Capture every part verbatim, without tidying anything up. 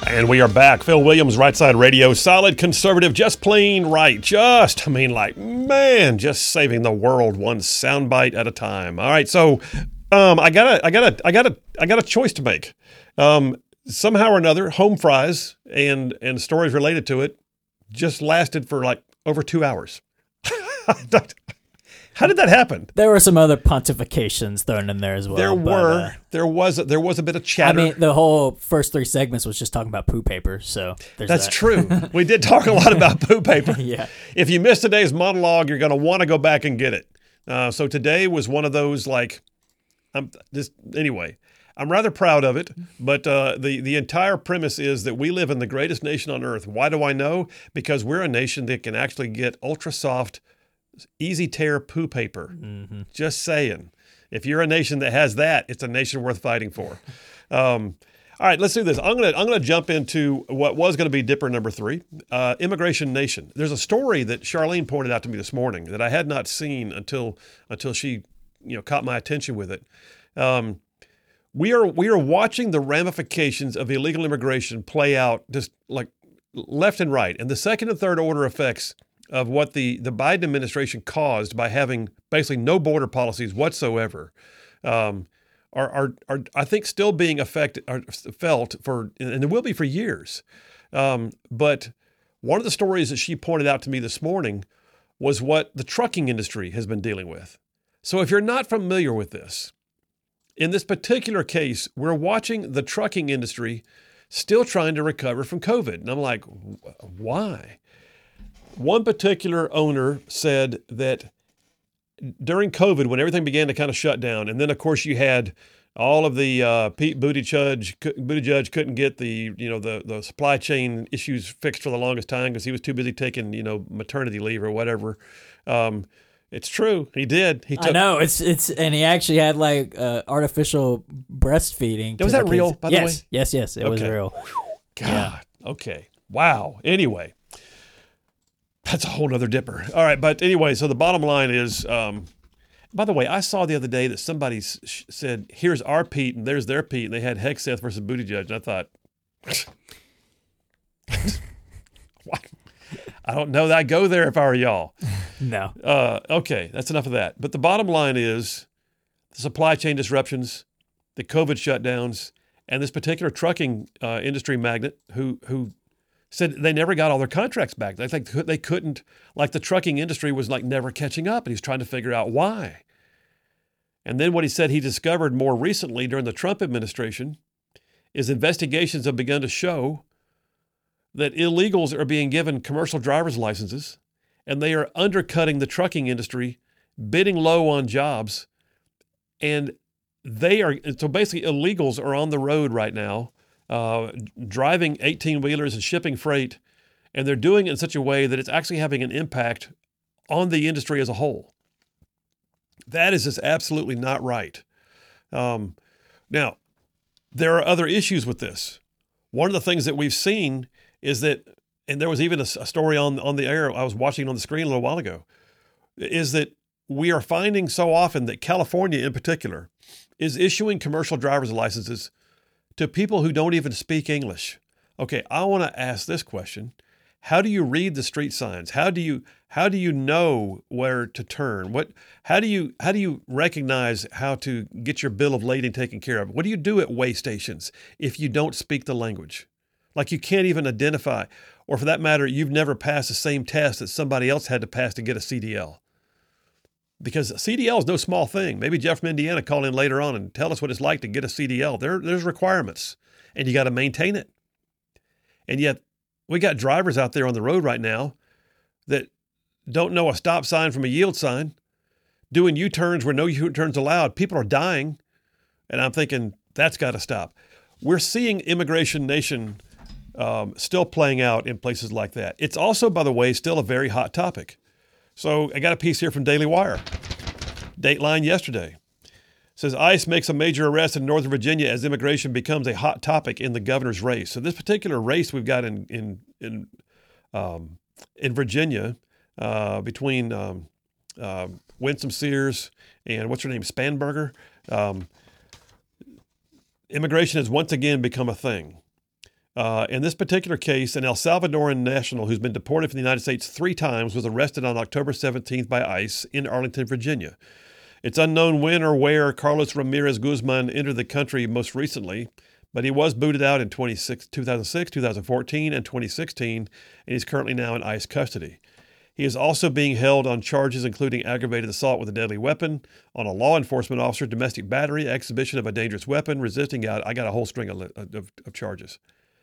And we are back. Phil Williams, Right Side Radio. Solid conservative, just plain right. Just, I mean, like, man, just saving the world one soundbite at a time. All right, so um, I got a, I got a, I got a, I got a choice to make. Um, somehow or another, home fries and and stories related to it just lasted for like over two hours. How did that happen? There were some other pontifications thrown in there as well. There but, were. Uh, there was. There was a bit of chatter. I mean, the whole first three segments was just talking about poo paper. So there's that's that. true. We did talk a lot about poo paper. Yeah. If you missed today's monologue, you're going to want to go back and get it. Uh, so today was one of those like, I'm just anyway. I'm rather proud of it, but uh, the the entire premise is that we live in the greatest nation on earth. Why do I know? Because we're a nation that can actually get ultra soft, easy tear poo paper. Mm-hmm. Just saying. If you're a nation that has that, it's a nation worth fighting for. Um, all right, let's do this. I'm gonna I'm gonna jump into what was gonna be Dipper number three, uh, Immigration Nation. There's a story that Charlene pointed out to me this morning that I had not seen until until she you know caught my attention with it. Um, we are we are watching the ramifications of illegal immigration play out just like left and right, and the second and third order effects of what the, the Biden administration caused by having basically no border policies whatsoever, um, are, are are I think still being affected, are felt for, and it will be for years. Um, but one of the stories that she pointed out to me this morning was what the trucking industry has been dealing with. So if you're not familiar with this, in this particular case, we're watching the trucking industry still trying to recover from COVID. And I'm like, why? One particular owner said that during COVID, when everything began to kind of shut down, and then of course you had all of the uh, Pete Buttigieg, Buttigieg couldn't get the you know the the supply chain issues fixed for the longest time because he was too busy taking you know maternity leave or whatever. Um, it's true, he did. He took, I know it's it's, and he actually had like uh, artificial breastfeeding. Was that real? By the yes, way, yes, yes, it okay. was real. God, yeah. Okay, wow. Anyway. That's a whole other dipper. All right, but anyway, so the bottom line is, um, by the way, I saw the other day that somebody sh- said, here's our Pete and there's their Pete, and they had Hegseth versus Buttigieg, and I thought, what? I don't know that I'd go there if I were y'all. No. Uh, okay, that's enough of that. But the bottom line is the supply chain disruptions, the COVID shutdowns, and this particular trucking uh, industry magnate who who said they never got all their contracts back. They think they couldn't, like the trucking industry was like never catching up, and he's trying to figure out why. And then what he said he discovered more recently during the Trump administration is investigations have begun to show that illegals are being given commercial driver's licenses, and they are undercutting the trucking industry, bidding low on jobs, and they are, so basically illegals are on the road right now, Uh, driving eighteen-wheelers and shipping freight, and they're doing it in such a way that it's actually having an impact on the industry as a whole. That is just absolutely not right. Um, now, there are other issues with this. One of the things that we've seen is that, and there was even a, a story on, on the air I was watching on the screen a little while ago, is that we are finding so often that California in particular is issuing commercial driver's licenses to people who don't even speak English. Okay, I want to ask this question. How do you read the street signs? How do you how do you know where to turn? What how do you how do you recognize how to get your bill of lading taken care of? What do you do at weigh stations if you don't speak the language? Like you can't even identify, or for that matter, you've never passed the same test that somebody else had to pass to get a C D L. Because C D L is no small thing. Maybe Jeff from Indiana call in later on and tell us what it's like to get a C D L. There, there's requirements, and you got to maintain it. And yet, we got drivers out there on the road right now that don't know a stop sign from a yield sign, doing U-turns where no U-turns allowed. People are dying, and I'm thinking that's got to stop. We're seeing Immigration Nation um, still playing out in places like that. It's also, by the way, still a very hot topic. So I got a piece here from Daily Wire. Dateline yesterday. It says ICE makes a major arrest in Northern Virginia as immigration becomes a hot topic in the governor's race. So this particular race we've got in in in um, in Virginia uh, between um, uh, Winsome Sears and what's her name, Spanberger. Um, immigration has once again become a thing. Uh, in this particular case, an El Salvadoran national who's been deported from the United States three times was arrested on October seventeenth by ICE in Arlington, Virginia. It's unknown when or where Carlos Ramirez Guzman entered the country most recently, but he was booted out in two thousand six, two thousand fourteen, and twenty sixteen, and he's currently now in ICE custody. He is also being held on charges including aggravated assault with a deadly weapon, on a law enforcement officer, domestic battery, exhibition of a dangerous weapon, resisting out. I got a whole string of, of, of charges.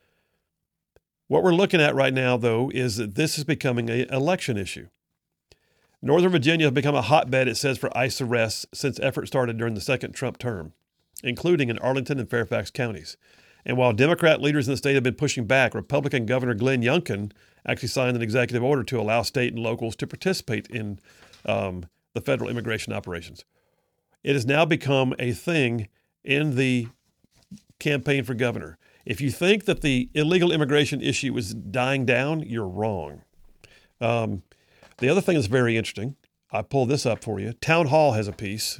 What we're looking at right now, though, is that this is becoming an election issue. Northern Virginia has become a hotbed, it says, for ICE arrests since efforts started during the second Trump term, including in Arlington and Fairfax counties. And while Democrat leaders in the state have been pushing back, Republican Governor Glenn Youngkin actually signed an executive order to allow state and locals to participate in um, the federal immigration operations. It has now become a thing in the campaign for governor. If you think that the illegal immigration issue is dying down, you're wrong. Um, the other thing that's very interesting, I pulled this up for you. Town Hall has a piece.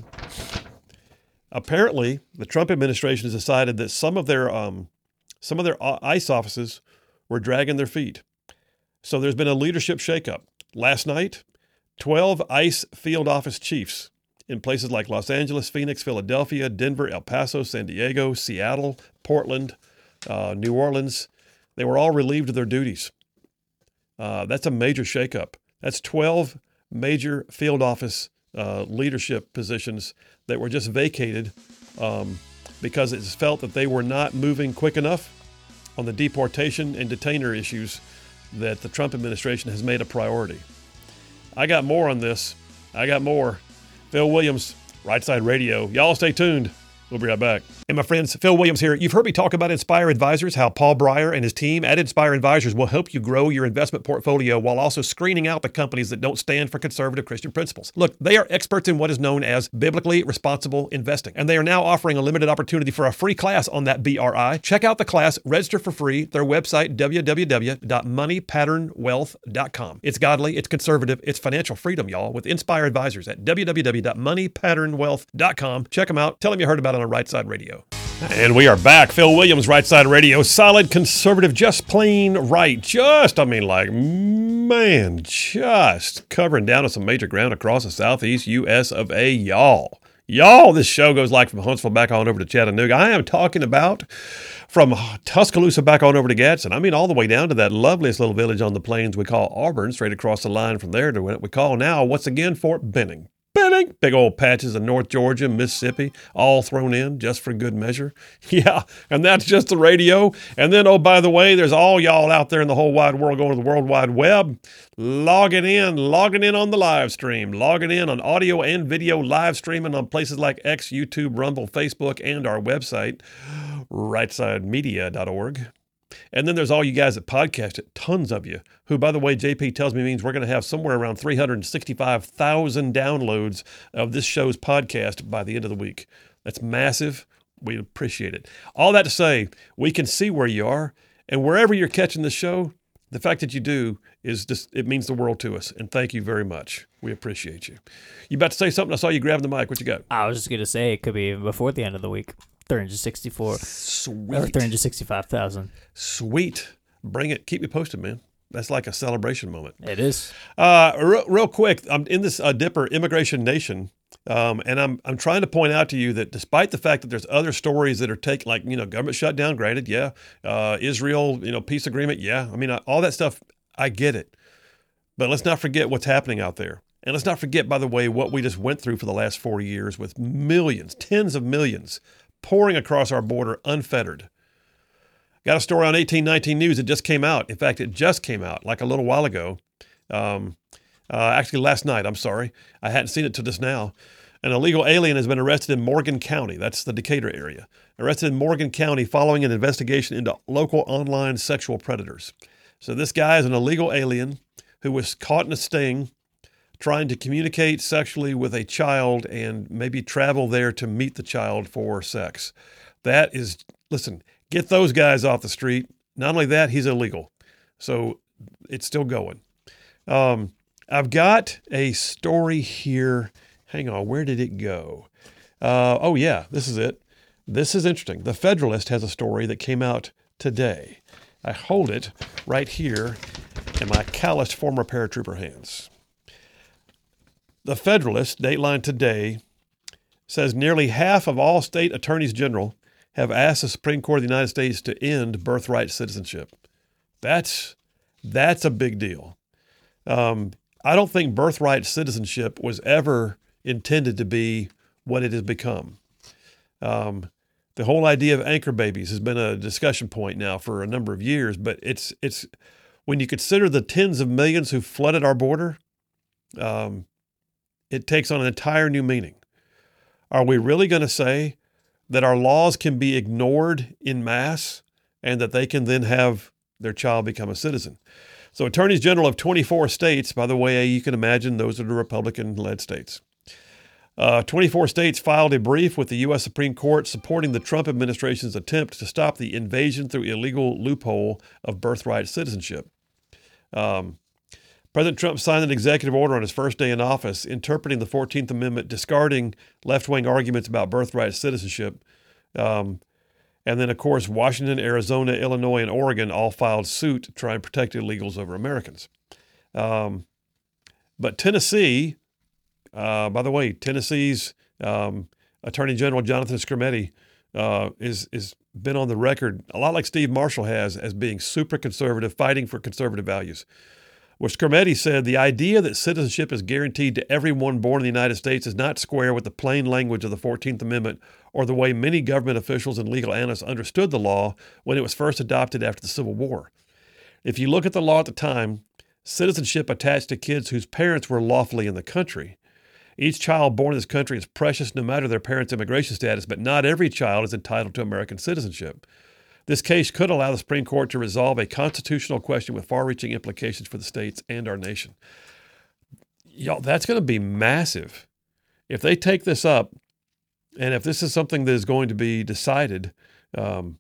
Apparently, the Trump administration has decided that some of their um, some of their ICE offices were dragging their feet. So there's been a leadership shakeup. Last night, twelve ICE field office chiefs in places like Los Angeles, Phoenix, Philadelphia, Denver, El Paso, San Diego, Seattle, Portland, uh, New Orleans, they were all relieved of their duties. Uh, that's a major shakeup. That's twelve major field office uh, leadership positions that were just vacated um, because it's felt that they were not moving quick enough on the deportation and detainer issues that the Trump administration has made a priority. I got more on this. I got more. Phil Williams, Right Side Radio. Y'all stay tuned. We'll be right back. Hey, my friends, Phil Williams here. You've heard me talk about Inspire Advisors, how Paul Breyer and his team at Inspire Advisors will help you grow your investment portfolio while also screening out the companies that don't stand for conservative Christian principles. Look, they are experts in what is known as biblically responsible investing, and they are now offering a limited opportunity for a free class on that B R I. Check out the class, register for free, their website, w w w dot money pattern wealth dot com. It's godly, it's conservative, it's financial freedom, y'all, with Inspire Advisors at w w w dot money pattern wealth dot com. Check them out. Tell them you heard about it on Right Side Radio. And we are back. Phil Williams, Right Side Radio. Solid, conservative, just plain right. Just, I mean, like, man, just covering down on some major ground across the southeast U S of A. Y'all. Y'all, this show goes like from Huntsville back on over to Chattanooga. I am talking about from Tuscaloosa back on over to Gadsden. I mean, all the way down to that loveliest little village on the plains we call Auburn, straight across the line from there to what we call now, once again, Fort Benning. Benning. Big old patches of North Georgia, Mississippi, all thrown in just for good measure. Yeah, and that's just the radio. And then, oh, by the way, there's all y'all out there in the whole wide world going to the World Wide Web, logging in, logging in on the live stream, logging in on audio and video live streaming on places like X, YouTube, Rumble, Facebook, and our website, right side media dot org. And then there's all you guys that podcast it, tons of you, who, by the way, J P tells me means we're going to have somewhere around three hundred sixty-five thousand downloads of this show's podcast by the end of the week. That's massive. We appreciate it. All that to say, we can see where you are, and wherever you're catching the show, the fact that you do is just, it means the world to us. And thank you very much. We appreciate you. You about to say something? I saw you grabbing the mic. What you got? I was just going to say it could be before the end of the week. three hundred sixty-four Sweet. Or three hundred sixty-five thousand. Sweet. Bring it. Keep me posted, man. That's like a celebration moment. It is. Uh, real, real quick, I'm in this uh, Dipper Immigration Nation, um, and I'm I'm trying to point out to you that despite the fact that there's other stories that are taken, like, you know, government shutdown, granted, yeah, uh, Israel, you know, peace agreement, yeah. I mean, I, all that stuff, I get it. But let's not forget what's happening out there. And let's not forget, by the way, what we just went through for the last four years with millions, tens of millions, pouring across our border unfettered. Got a story on eighteen nineteen News that just came out. In fact, it just came out like a little while ago. Um, uh, actually, last night, I'm sorry. I hadn't seen it till just now. An illegal alien has been arrested in Morgan County. That's the Decatur area. Arrested in Morgan County following an investigation into local online sexual predators. So this guy is an illegal alien who was caught in a sting trying to communicate sexually with a child and maybe travel there to meet the child for sex. That is, listen, get those guys off the street. Not only that, he's illegal. So it's still going. Um, I've got a story here. Hang on, where did it go? Uh, oh, yeah, this is it. This is interesting. The Federalist has a story that came out today. I hold it right here in my calloused former paratrooper hands. The Federalist, Dateline today, says nearly half of all state attorneys general have asked the Supreme Court of the United States to end birthright citizenship. That's that's a big deal. Um, I don't think birthright citizenship was ever intended to be what it has become. Um, the whole idea of anchor babies has been a discussion point now for a number of years, but it's it's when you consider the tens of millions who flooded our border, um, it takes on an entire new meaning. Are we really going to say that our laws can be ignored in mass and that they can then have their child become a citizen? So attorneys general of twenty-four states, by the way, you can imagine those are the Republican-led states. Uh, twenty-four states filed a brief with the U S Supreme Court supporting the Trump administration's attempt to stop the invasion through illegal loophole of birthright citizenship. Um, President Trump signed an executive order on his first day in office interpreting the fourteenth Amendment, discarding left-wing arguments about birthright citizenship. Um, and then, of course, Washington, Arizona, Illinois, and Oregon all filed suit to try and protect illegals over Americans. Um, but Tennessee, uh, by the way, Tennessee's um, Attorney General Jonathan Skrmetti uh, is is been on the record, a lot like Steve Marshall has, as being super conservative, fighting for conservative values. Where Skrmetti said the idea that citizenship is guaranteed to everyone born in the United States is not square with the plain language of the fourteenth Amendment or the way many government officials and legal analysts understood the law when it was first adopted after the Civil War. If you look at the law at the time, citizenship attached to kids whose parents were lawfully in the country. Each child born in this country is precious no matter their parents' immigration status, but not every child is entitled to American citizenship. This case could allow the Supreme Court to resolve a constitutional question with far-reaching implications for the states and our nation. Y'all, that's going to be massive. If they take this up, and if this is something that is going to be decided, um,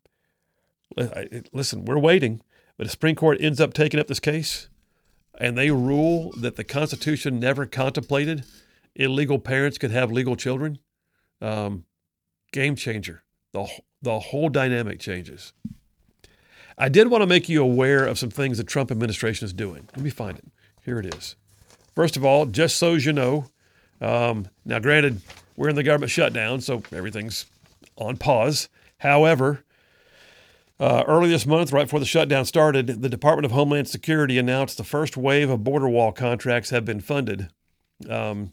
listen, we're waiting, but the Supreme Court ends up taking up this case, and they rule that the Constitution never contemplated illegal parents could have legal children, um, game changer. The The whole dynamic changes. I did want to make you aware of some things the Trump administration is doing. Let me find it. Here it is. First of all, just so you know, um, now granted, we're in the government shutdown, so everything's on pause. However, uh, early this month, right before the shutdown started, the Department of Homeland Security announced the first wave of border wall contracts have been funded. Um,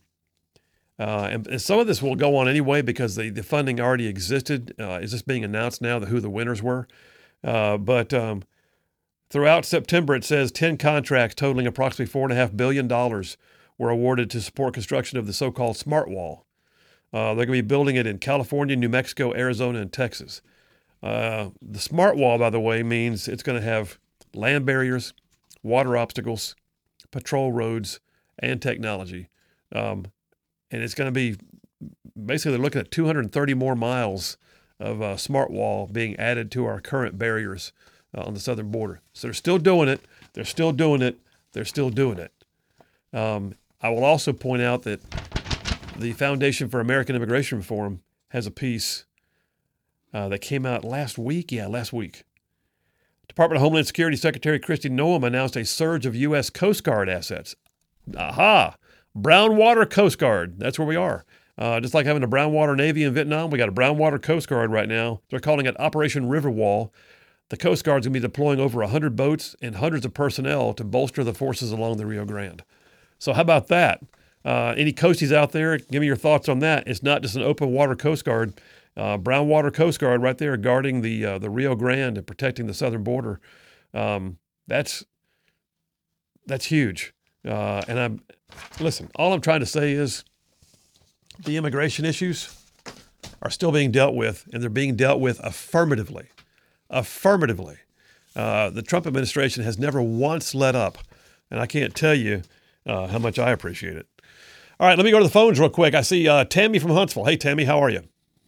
Uh, and, and some of this will go on anyway because the, the funding already existed. Uh, it's just being announced now that who the winners were. Uh, but um, throughout September, it says ten contracts totaling approximately four point five billion dollars were awarded to support construction of the so-called Smart Wall. Uh, they're going to be building it in California, New Mexico, Arizona, and Texas. Uh, the Smart Wall, by the way, means it's going to have land barriers, water obstacles, patrol roads, and technology. Um, And it's going to be, basically they're looking at two hundred thirty more miles of uh, Smart Wall being added to our current barriers uh, on the southern border. So they're still doing it. They're still doing it. They're still doing it. Um, I will also point out that the Foundation for American Immigration Reform has a piece uh, that came out last week. Yeah, last week. Department of Homeland Security Secretary Kristi Noem announced a surge of U S Coast Guard assets. Aha! Brown Water Coast Guard. That's where we are. Uh, just like having a brown water Navy in Vietnam, we got a brown water Coast Guard right now. They're calling it Operation Riverwall. The Coast Guard's going to be deploying over one hundred boats and hundreds of personnel to bolster the forces along the Rio Grande. So how about that? Uh, any coasties out there, give me your thoughts on that. It's not just an open water Coast Guard. Uh, brown water Coast Guard right there guarding the uh, the Rio Grande and protecting the southern border. Um, that's that's huge. Uh, and I'm listen, all I'm trying to say is the immigration issues are still being dealt with, and they're being dealt with affirmatively. Affirmatively. Uh, the Trump administration has never once let up, and I can't tell you uh, how much I appreciate it. All right, let me go to the phones real quick. I see uh, Tammy from Huntsville. Hey, Tammy, how are you?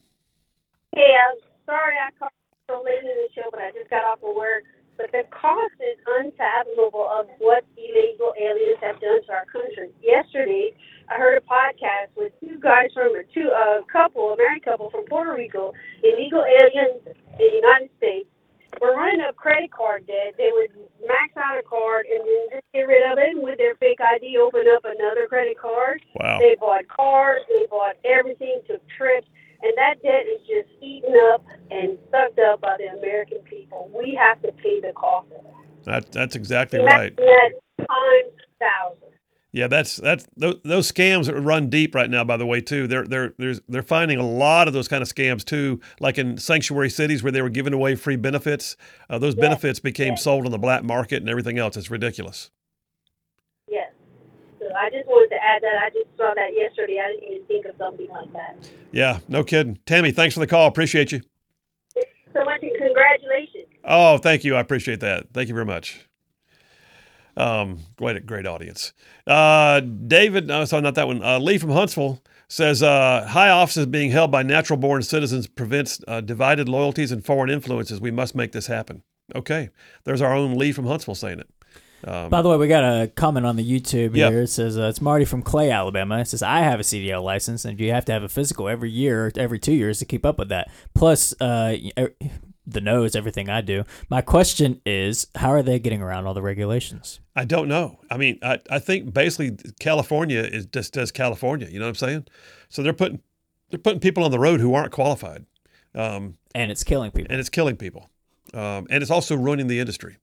Hey, I'm sorry I called so late in the show, but I just got off of work. But the cost is unfathomable of what illegal aliens have done to our country. Yesterday, I heard a podcast with two guys from a two a couple, a married couple from Puerto Rico, illegal aliens in the United States, were running up credit card debt. They would max out a card and then just get rid of it, and with their fake I D, open up another credit card. Wow. They bought cars, they bought everything, took trips, and that debt is just eaten up and sucked up by the American people. We have to pay the cost of that. That, that's exactly and right. That's times thousand. Yeah, that's that's those, those scams that run deep right now. By the way, too, they're they're there's they're finding a lot of those kind of scams too, like in sanctuary cities where they were giving away free benefits. Uh, those Yes. benefits became Yes. sold on the black market and everything else. It's ridiculous. Yes. So I just wanted to add that. I just saw that yesterday. I didn't even think of something like that. Yeah, no kidding. Tammy, thanks for the call. Appreciate you. So much, and congratulations. Oh, thank you. I appreciate that. Thank you very much. Um, great, great audience. Uh, David, no, sorry, not that one. Uh, Lee from Huntsville says, uh, high offices being held by natural born citizens prevents uh, divided loyalties and foreign influences. We must make this happen. Okay. There's our own Lee from Huntsville saying it. Um, By the way, we got a comment on the YouTube Yeah. here. It says, uh, it's Marty from Clay, Alabama. It says, I have a C D L license, and you have to have a physical every year, every two years to keep up with that. Plus, uh, the nose, everything I do. My question is, how are they getting around all the regulations? I don't know. I mean, I, I think basically California is just does California. You know what I'm saying? So they're putting they're putting people on the road who aren't qualified, um, And it's killing people. and it's killing people, um, and it's also ruining the industry.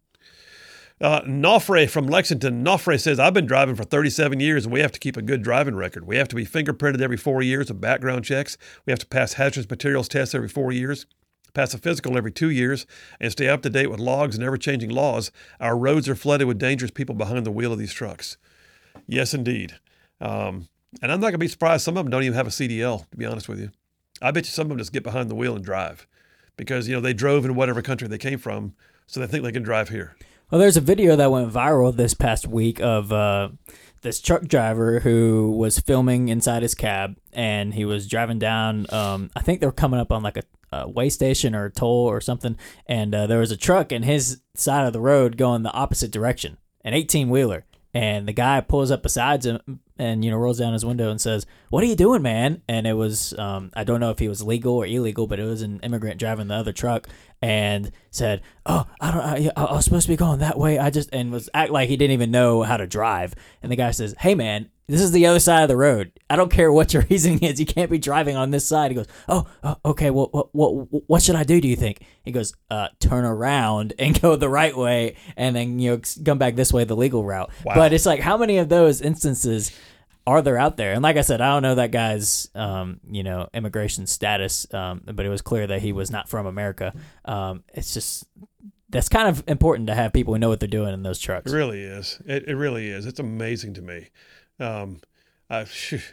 Uh, Nofre from Lexington. Nofre says, I've been driving for thirty-seven years, and we have to keep a good driving record. We have to be fingerprinted every four years of background checks. We have to pass hazardous materials tests every four years. Pass a physical every two years, and stay up to date with logs and ever-changing laws. Our roads are flooded with dangerous people behind the wheel of these trucks. Yes, indeed. Um, and I'm not going to be surprised. Some of them don't even have a C D L, to be honest with you. I bet you some of them just get behind the wheel and drive because, you know, they drove in whatever country they came from, so they think they can drive here. Well, there's a video that went viral this past week of uh, this truck driver who was filming inside his cab, and he was driving down, um, I think they were coming up on like a Uh, way station or a toll or something, and uh, there was a truck in his side of the road going the opposite direction, an eighteen wheeler, and the guy pulls up beside him and, you know, rolls down his window and says, "What are you doing, man?" And it was, um, I don't know if he was legal or illegal, but it was an immigrant driving the other truck, and said, "Oh, I don't, I, I was supposed to be going that way. I just," and was act like he didn't even know how to drive. And the guy says, "Hey, man, this is the other side of the road. I don't care what your reasoning is. You can't be driving on this side." He goes, "Oh, oh okay. Well, what, what, what should I do? Do you think?" He goes, "Uh, turn around and go the right way, and then, you know, come back this way, the legal route." Wow. But it's like, how many of those instances are there out there? And like I said, I don't know that guy's, um, you know, immigration status, um, but it was clear that he was not from America. Um, it's just, that's kind of important to have people who know what they're doing in those trucks. It really is. It, it really is. It's amazing to me. Um, I,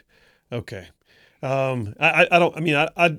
okay. Um, I, I don't, I mean, I, I,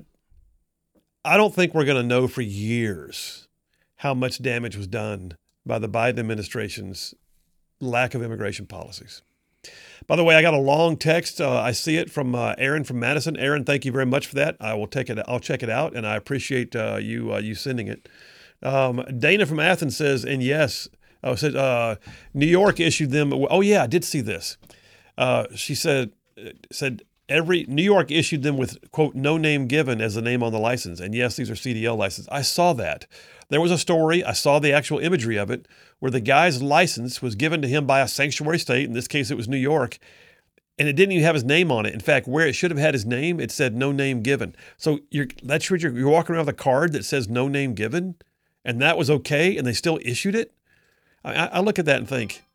I don't think we're going to know for years how much damage was done by the Biden administration's lack of immigration policies. By the way, I got a long text. Uh, I see it from uh, Aaron from Madison. Aaron, thank you very much for that. I will take it. I'll check it out, and I appreciate uh, you uh, you sending it. Um, Dana from Athens says, and yes, oh, said uh, New York issued them. Oh yeah, I did see this. Uh, she said said every New York issued them with, quote, no name given as the name on the license. And yes, these are C D L licenses. I saw that. There was a story. I saw the actual imagery of it where the guy's license was given to him by a sanctuary state. In this case, it was New York. And it didn't even have his name on it. In fact, where it should have had his name, it said no name given. So you're that's what you're, you're walking around with a card that says no name given, and that was okay, and they still issued it. I, I look at that and think,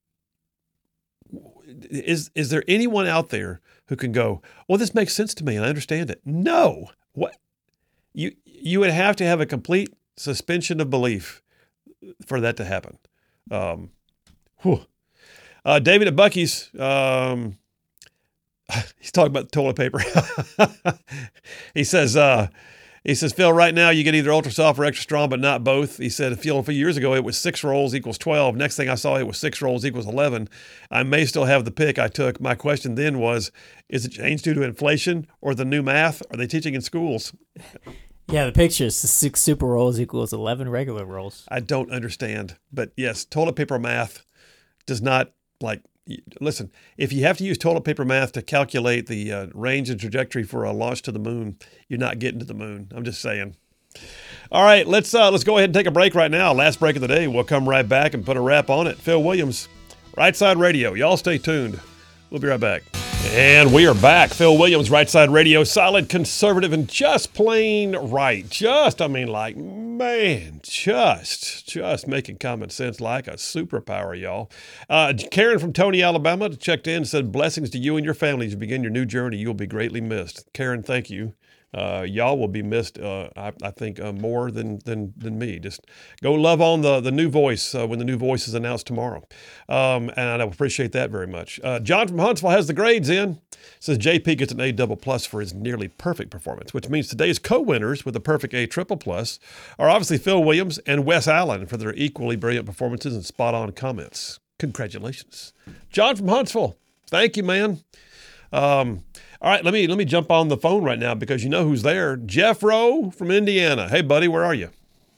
is is there anyone out there who can go, well, this makes sense to me and I understand it? No. What you you would have to have a complete suspension of belief for that to happen. Um, whew. Uh, David at Bucky's, um, he's talking about toilet paper. he says, uh, he says, Phil, right now you get either ultra soft or extra strong, but not both. He said, Phil, a few years ago it was six rolls equals twelve. Next thing I saw, it was six rolls equals eleven. I may still have the pick I took. My question then was, is it changed due to inflation or the new math? Are they teaching in schools? Yeah, the pictures, six super rolls equals eleven regular rolls. I don't understand. But yes, toilet paper math does not, like, listen, if you have to use toilet paper math to calculate the uh, range and trajectory for a launch to the moon, you're not getting to the moon. I'm just saying. All right, let's uh, let's go ahead and take a break right now. Last break of the day. We'll come right back and put a wrap on it. Phil Williams, Right Side Radio. Y'all stay tuned. We'll be right back. And we are back. Phil Williams, Right Side Radio, solid conservative and just plain right. Just, I mean, like, man, just, just making common sense like a superpower, y'all. Uh, Karen from Tony, Alabama, checked in and said, blessings to you and your family as you begin your new journey. You will be greatly missed. Karen, thank you. Uh, y'all will be missed, uh, I, I think, uh, more than, than than me. Just go love on the, the new voice uh, when the new voice is announced tomorrow. Um, and I appreciate that very much. Uh, John from Huntsville has the grades in. Says J P gets an A double plus for his nearly perfect performance, which means today's co-winners with a perfect A triple plus are obviously Phil Williams and Wes Allen for their equally brilliant performances and spot-on comments. Congratulations. John from Huntsville, thank you, man. Um, all right, let me let me jump on the phone right now because you know who's there. Jeff Rowe from Indiana. Hey, buddy, where are you?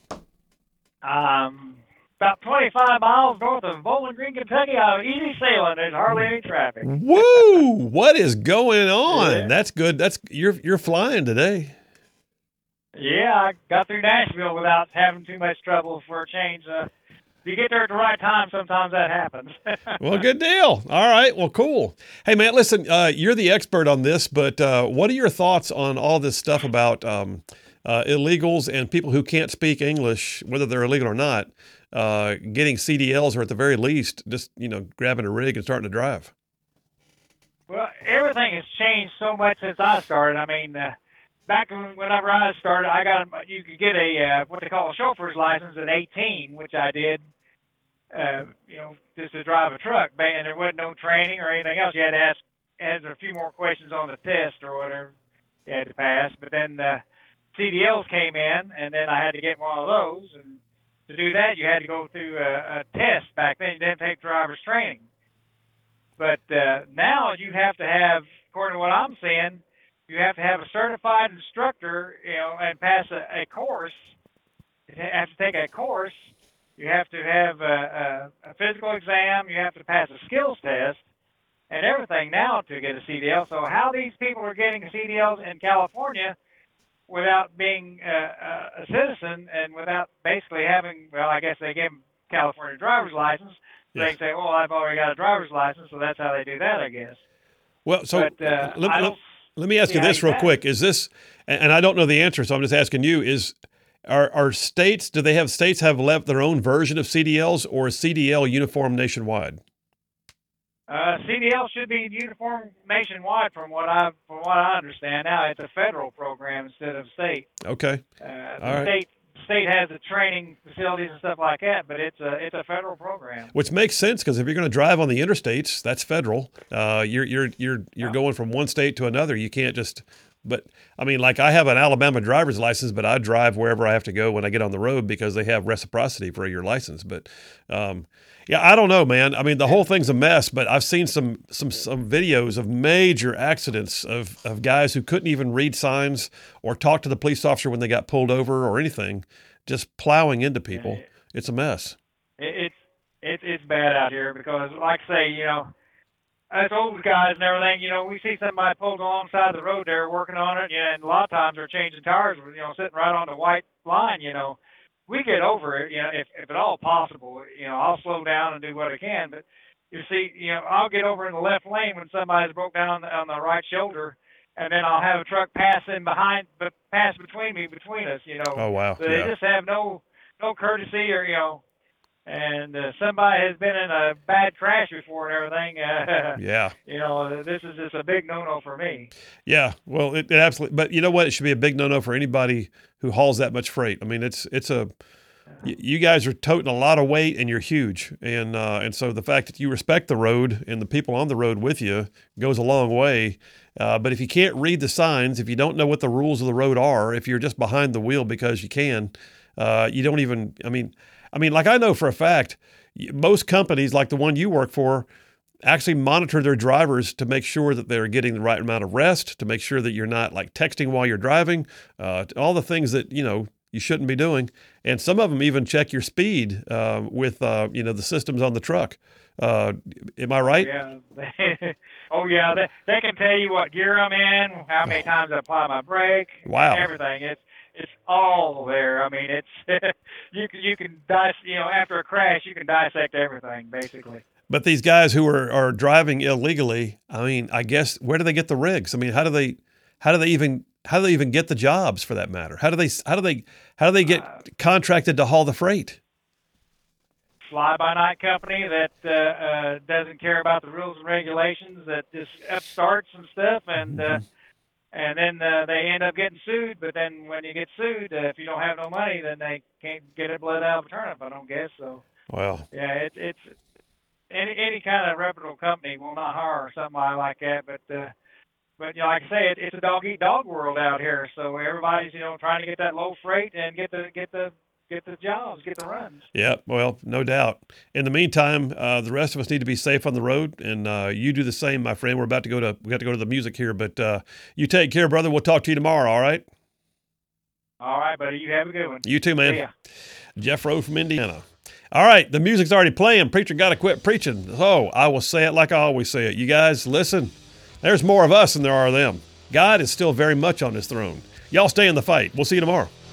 Um, about twenty-five miles north of Bowling Green, Kentucky. I'm easy sailing. There's hardly any traffic. Woo! What is going on? Yeah. That's good. That's you're you're flying today. Yeah, I got through Nashville without having too much trouble for a change. Uh, if you get there at the right time, sometimes that happens. Well, good deal. All right. Well, cool. Hey, man, listen, uh, you're the expert on this, but uh, what are your thoughts on all this stuff about um, uh, illegals and people who can't speak English, whether they're illegal or not, uh, getting C D Ls or at the very least just, you know, grabbing a rig and starting to drive? Well, everything has changed so much since I started. I mean, uh, back when, whenever I started, I got you could get a uh, what they call a chauffeur's license at eighteen, which I did. Uh, you know, just to drive a truck, and there wasn't no training or anything else. You had to ask, answer a few more questions on the test or whatever you had to pass. But then the C D Ls came in, and then I had to get one of those. And to do that, you had to go through a, a test. Back then, you didn't take driver's training. But uh, now you have to have, according to what I'm seeing, you have to have a certified instructor, you know, and pass a, a course. You have to take a course. You have to have a, a, a physical exam. You have to pass a skills test and everything now to get a C D L. So how these people are getting C D Ls in California without being uh, a citizen and without basically having, well, I guess they give them California driver's license. So Yes. they say, well, I've already got a driver's license, so that's how they do that, I guess. Well, so But uh, let, I let, don't let me ask see you how this you real pass. quick. Is this, and and I don't know the answer, so I'm just asking you, is are, are states, do they have states have left their own version of C D Ls or is C D L uniform nationwide? Uh, C D L should be uniform nationwide, from what I from what I understand. Now it's a federal program instead of state. Okay. Uh, the All right. state state has the training facilities and stuff like that, but it's a it's a federal program. Which makes sense because if you're going to drive on the interstates, that's federal. Uh, you're you're you're you're Yeah. going from one state to another. You can't just. But I mean, like I have an Alabama driver's license, but I drive wherever I have to go when I get on the road because they have reciprocity for your license. But um, yeah, I don't know, man. I mean, the whole thing's a mess. But I've seen some some some videos of major accidents of of guys who couldn't even read signs or talk to the police officer when they got pulled over or anything, just plowing into people. Yeah. It's a mess. It, it's it's it's bad out here because, like I say, you know, us old guys and everything, you know, we see somebody pulled alongside the road there working on it, you know, and a lot of times they're changing tires, you know, sitting right on the white line, you know. We get over it, you know, if, if at all possible, you know, I'll slow down and do what I can. But you see, you know, I'll get over in the left lane when somebody's broke down on the, on the right shoulder, and then I'll have a truck pass in behind, but pass between me, between us, you know. Oh wow. So they Yeah. just have no no courtesy or, you know, and uh, somebody has been in a bad crash before and everything. Uh, Yeah. You know, this is just a big no-no for me. Yeah, well, it, it absolutely. But you know what? It should be a big no-no for anybody who hauls that much freight. I mean, it's it's a. y- You guys are toting a lot of weight, and you're huge, and uh, and so the fact that you respect the road and the people on the road with you goes a long way. Uh, but if you can't read the signs, if you don't know what the rules of the road are, if you're just behind the wheel because you can, uh, you don't even. I mean, I mean, like I know for a fact, y- most companies, like the one you work for, actually monitor their drivers to make sure that they're getting the right amount of rest, to make sure that you're not like texting while you're driving, uh, all the things that, you know, you shouldn't be doing. And some of them even check your speed uh, with, uh, you know, the systems on the truck. Uh, am I right? Yeah. Oh, yeah. They, they can tell you what gear I'm in, how many times I apply my brake, Wow. everything. It's it's all there. I mean, it's you can you can dis you know after a crash you can dissect everything basically. But these guys who are, are driving illegally, I mean, I guess where do they get the rigs? I mean, how do they how do they even how do they even get the jobs for that matter? How do they how do they how do they get uh, contracted to haul the freight? Fly-by-night company that uh, uh, doesn't care about the rules and regulations, that just upstarts and stuff, and uh, and then uh, they end up getting sued. But then when you get sued, uh, if you don't have no money, then they can't get it blood out of a turnip, I don't guess. So, well, yeah, it, it's any any kind of reputable company will not hire somebody like that. But uh, but you know, like I say, it, it's a dog-eat-dog world out here. So everybody's you know trying to get that low freight and get the get the Get the jobs, get the runs. Yeah, well, no doubt. In the meantime, uh, the rest of us need to be safe on the road, and uh, you do the same, my friend. We're about to go to we got to go to the music here, but uh, you take care, brother. We'll talk to you tomorrow. All right. All right, buddy. You have a good one. You too, man. See ya. Jeff Rowe from Indiana. All right, the music's already playing. Preacher got to quit preaching. So I will say it like I always say it. You guys, listen. There's more of us than there are of them. God is still very much on his throne. Y'all stay in the fight. We'll see you tomorrow.